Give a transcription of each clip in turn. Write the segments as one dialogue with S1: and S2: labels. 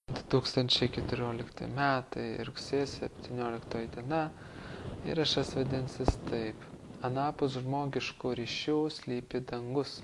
S1: 2014 metai, rugsėjo 17 diena. Įrašas vadinsis taip. Anapus žmogiškų ryšių slypi dangus.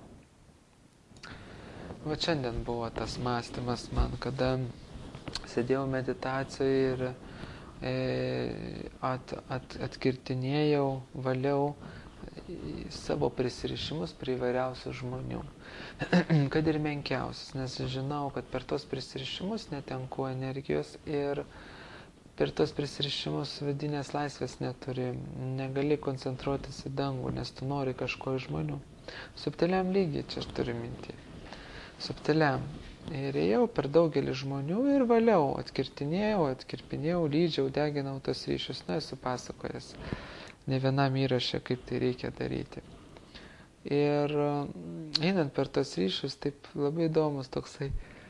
S1: Va šiandien buvo tas mąstymas man, kada sėdėjau meditacijoje ir atkirtinėjau, valiau savo prisirišimus prie įvairiausių žmonių. Kad ir menkiausius, nes žinau, kad per tos prisirišimus netenku energijos ir per tos prisirišimus vidinės laisvės neturi, negali koncentruotis į dangų, nes tu nori kažko iš žmonių. Subtiliam lygiai čia aš turiu mintį. Subtiliam. Ir ėjau per daugelį žmonių ir valiau, atkirpinėjau, lydžiau, deginau tos ryšius. Na, esu pasakojęs ne vienam įraše, kaip tai reikia daryti. Ir einant per tos ryšius, taip labai įdomus toksai,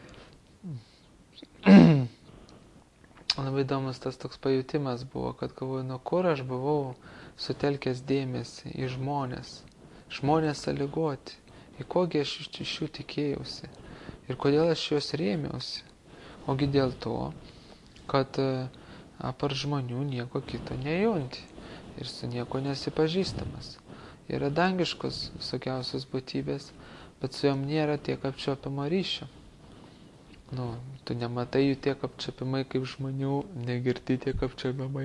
S1: labai įdomus tas toks pajutimas buvo, kad galvoju, nuo kur aš buvau sutelkęs dėmesį į žmonės. Žmonės sąlygoti, į kogi aš iš jų tikėjausi ir kodėl aš juos rėmiausi. Ogi dėl to, kad apart žmonių nieko kito nejunti ir su nieko nesipažįstamas. Yra dangiškos visokiausios būtybės, bet su jom nėra tiek apčiuopiamo ryšio. Tu nematai jų tiek apčiuopimai kaip žmonių, negirdi tiek apčiuopimai.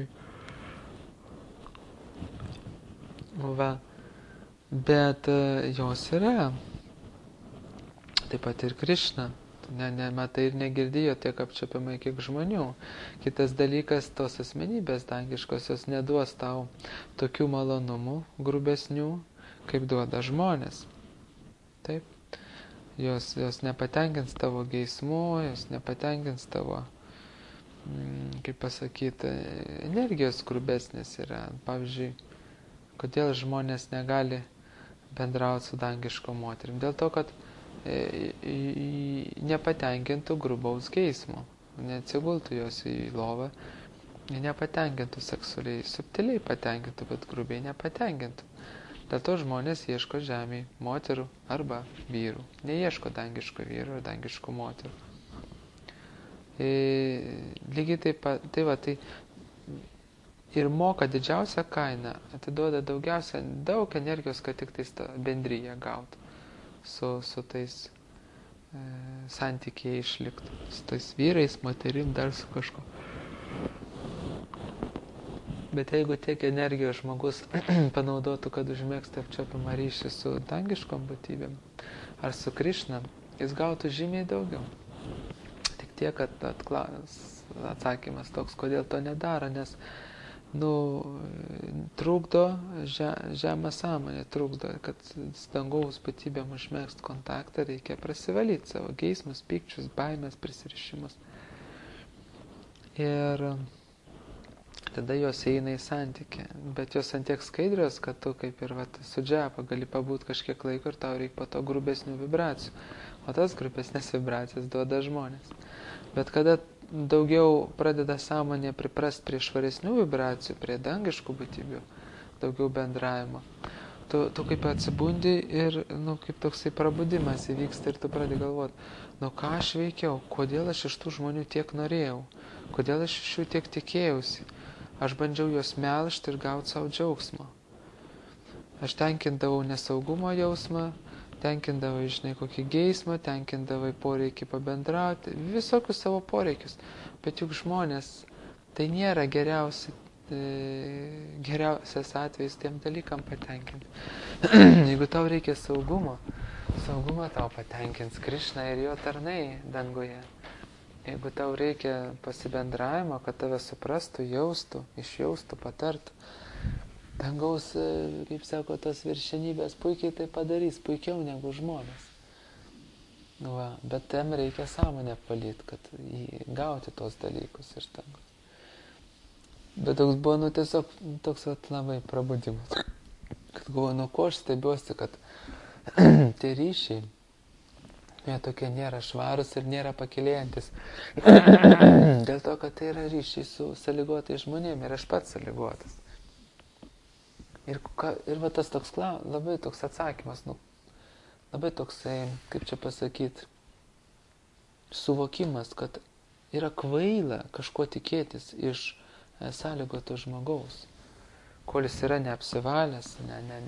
S1: Bet jos yra. Taip pat ir Krišna. Nematai ir negirdi jo tiek apčiuopimai kiek žmonių. Kitas dalykas, tos asmenybės dangiškosios neduos tau tokių malonumų grubesnių, kaip duoda žmonės. Taip. Jos nepatenkins tavo geismų, jos nepatenkins tavo, kaip pasakyti, energijos grubesnės yra. Pavyzdžiui, kodėl žmonės negali bendrauti su dangiškom moterim? Dėl to, kad nepatenkintų grubaus geismo, neatsigultų jos į lovą, nepatenkintų seksualiai, subtiliai patenkintų, bet grubiai nepatenkintų. Dėl to žmonės ieško žemėje moterų arba vyrų, neieško dangiškų vyrų ir dangiškų moterų. Lygiai taip pat, tai ir moka didžiausią kainą, atiduoda daug energijos, kad tik tais bendryje gautų. Su tais santykiai išliktų, su tais vyrais, moterim, dar su kažko. Bet jeigu tiek energijos žmogus panaudotų, kad užmėgsti apčiuopimą ryšį su dangiškom būtybėm ar su Krišna, jis gautų žymiai daugiau. Tik tiek, kad atsakymas toks, kodėl to nedaro, nes trukdo žemą sąmonę, trukdo, kad dangaus būtybėm užmėgst kontaktą, reikia prasivalyti savo geismus, pykčius, baimės, prisirišimus. Ir tada jos eina į santykį, bet jos antiek skaidrios, kad tu kaip ir su džepa gali pabūti kažkiek laiko ir tau reikia po to grubesnių vibracijų, o tas grubesnės vibracijas duoda žmonės. Bet kada daugiau pradeda sąmonė priprast prie švaresnių vibracijų, prie dangiškų būtybių, daugiau bendravimo, tu kaip atsibundi ir kaip toksai prabudimas įvyksta ir tu pradedi galvoti, ką aš veikiau, kodėl aš iš tų žmonių tiek norėjau, kodėl aš iš jų tiek tikėjausi. Aš bandžiau juos melžti ir gauti savo džiaugsmą. Aš tenkindavau nesaugumo jausmą, tenkindavau, kokį geismą, tenkindavau poreikį pabendrauti, visokius savo poreikius. Bet juk žmonės, tai nėra geriausias atvejis tiem dalykam patenkinti. Jeigu tau reikia saugumą tau patenkins Krišna ir jo tarnai danguje. Jeigu tau reikia pasibendravimo, kad tave suprastų, jaustų, išjaustų, patartų, dangaus, kaip sako, tos viršenybės puikiai tai padarys, puikiau negu žmonės. Bet tam reikia sąmonę palyti, kad gauti tos dalykus iš dangaus. Bet toks buvo, tiesiog toks labai prabudimas. Kad galvoju, ko aš stebiuosi, kad tie ryšiai, jie tokie nėra švarus ir nėra pakilėjantis. Dėl to, kad tai yra ryšiai su sąlygotais žmonėmis ir aš pats sąlygotas. Ir tas toks labai toks atsakymas, labai toksai, kaip čia pasakyti, suvokimas, kad Yra kvaila kažko tikėtis iš sąlygoto žmogaus, kol jis yra neapsivalęs,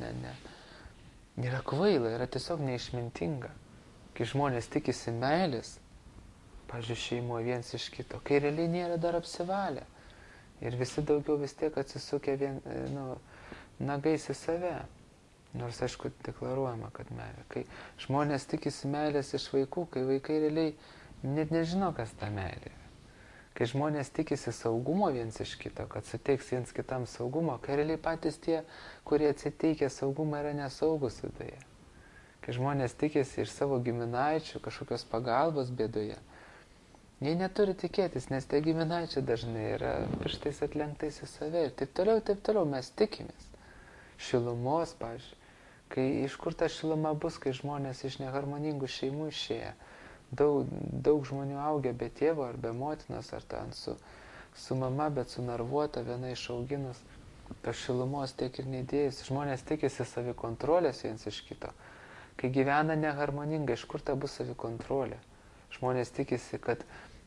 S1: Yra kvaila, yra tiesiog neišmintinga. Kai žmonės tikisi meilės, pavyzdžiui, šeimoje viens iš kito, kai realiai nėra dar apsivalę. Ir visi daugiau vis tiek atsisukia nagais į save. Nors, aišku, deklaruojama, kad meilė. Kai žmonės tikisi meilės iš vaikų, kai vaikai realiai net nežino, kas ta meilė. Kai žmonės tikisi saugumo viens iš kito, kad suteiks viens kitam saugumo, kai realiai patys tie, kurie atsiteikia saugumą, yra nesaugus viduje. Kai žmonės tikisi iš savo giminaičių kažkokios pagalbos bėdoje, jie neturi tikėtis, nes tie giminaičiai dažnai yra pirštais atlenktais į save ir taip toliau mes tikimės. Šilumos, pavyzdžiui. Kai iš kur ta šiluma bus, kai žmonės iš neharmoningų šeimų išėję. Daug žmonių augia be tėvo ar be motinos, ar ten su mama, bet sunarvuota, viena išauginus. Tos šilumos tiek ir neįdėjus. Žmonės tikisi savikontrolės viens iš kito. Kai gyvena neharmoningai, iš kur ta bus savikontrolė? Žmonės tikisi, kad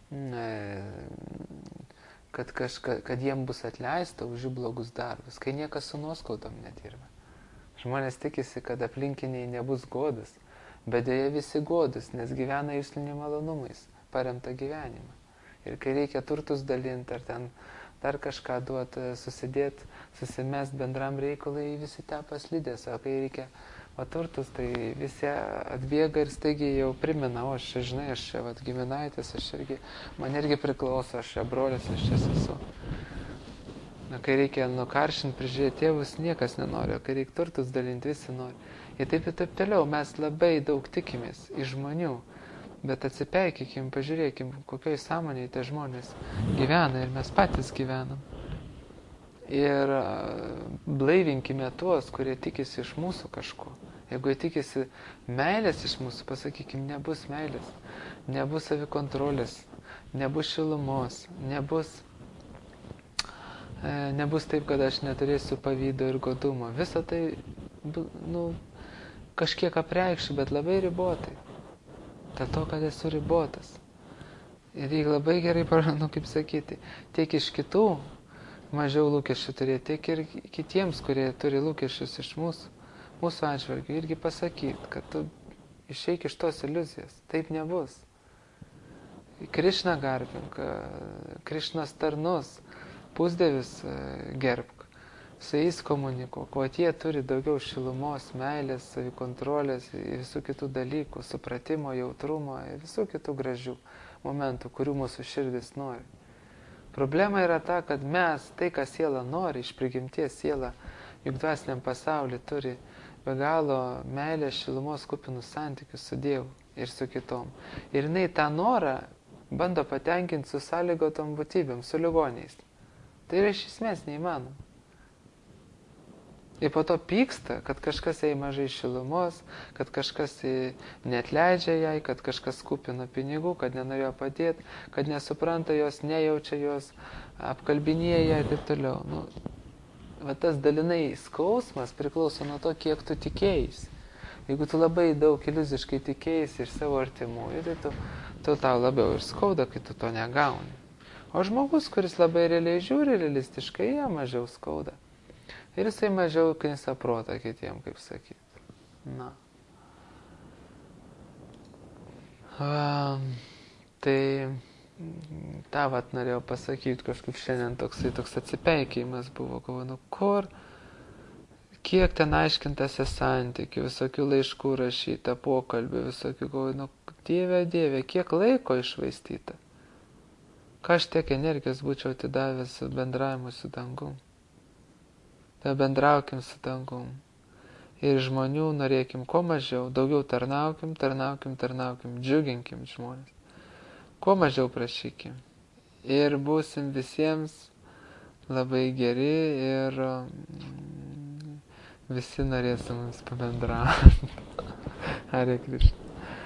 S1: jiem bus atleista už jų blogus darbus, kai niekas su nuoskaudom nedirba. Žmonės tikisi, kad aplinkiniai nebus godus, bet dėja visi godus, nes gyvena juslinių malonumais, paremta gyvenimą. Ir kai reikia turtus dalinti, ar ten dar kažką duoti, susidėti, susimest bendram reikalui, visi tepa slidės, o kai reikia turtus, tai visi atbėga ir staigiai jau primena, o aš čia, žinai, aš čia giminaitis, man irgi priklauso, aš čia brolis, aš čia sesuo. Kai reikia nukaršinti, prižiūrėti tėvus, niekas nenori, o kai reikia turtus dalinti, visi nori. Ir taip toliau, mes labai daug tikimės iš žmonių, bet atsipeikykim, pažiūrėkim, kokioj sąmonėje tie žmonės gyvena ir mes patys gyvenam. Ir blaivinkime tuos, kurie tikisi iš mūsų kažko. Jeigu jie tikisi meilės iš mūsų, pasakykim, nebus meilės, nebus savikontrolės, nebus šilumos, nebus taip, kad aš neturėsiu pavydo ir godumo. Visą tai, kažkiek apreikščiau, bet labai ribotai. Dėl to, kad esu ribotas. Ir reikia labai gerai, kaip sakyti, tiek iš kitų mažiau lūkesčių turėti, tiek ir kitiems, kurie turi lūkesčius iš mūsų atžvilgių, irgi pasakyti, kad tu išeik iš tos iliuzijos. Taip nebus. Krišną garbink, Krišnos tarnus, pusdievius gerbk. Su jais komunikuok, o tie turi daugiau šilumos, meilės, savikontrolės ir visų kitų dalykų, supratimo, jautrumo ir visų kitų gražių momentų, kurių mūsų širdis nori. Problema yra ta, kad mes, tai, ką siela nori, iš prigimties siela, juk dvasiniam pasaulyje turi be galo meilės, šilumos kupinus santykius su Dievu ir su kitom. Ir jinai tą norą bando patenkinti su sąlygotom būtybėm, su ligoniais. Tai yra iš esmės neįmanoma. Ir po to pyksta, kad kažkas jai mažai šilumos, kad kažkas neatleidžia jai, kad kažkas kupina pinigų, kad nenorėjo padėti, kad nesupranta jos, nejaučia jos, apkalbinėja ją ir taip toliau. Tas dalinai skausmas priklauso nuo to, kiek tu tikėjais. Jeigu tu labai daug iliuziškai tikėjais iš savo artimųjų, tai tu tau labiau ir skauda, kai tu to negauni. O žmogus, kuris labai realiai žiūri, realistiškai, jam mažiau skauda. Ir jisai mažiau knisa protą kitiem, kaip sakyti. Tai tą norėjau pasakyti, kažkaip šiandien toks atsipeikėjimas buvo, kur, kiek ten aiškintasi santykių, visokių laiškų rašyta, pokalbių, visokių, Dieve, kiek laiko išvaistyta. Ką aš tiek energijos būčiau atidavęs bendravimu su dangum. Tai bendraukim su dangum. Ir žmonių norėkim kuo mažiau, daugiau tarnaukim, džiuginkim žmonės. Kuo mažiau prašykim. Ir būsim visiems labai geri ir visi norėsim mums pabendrauti. Hare Krishna.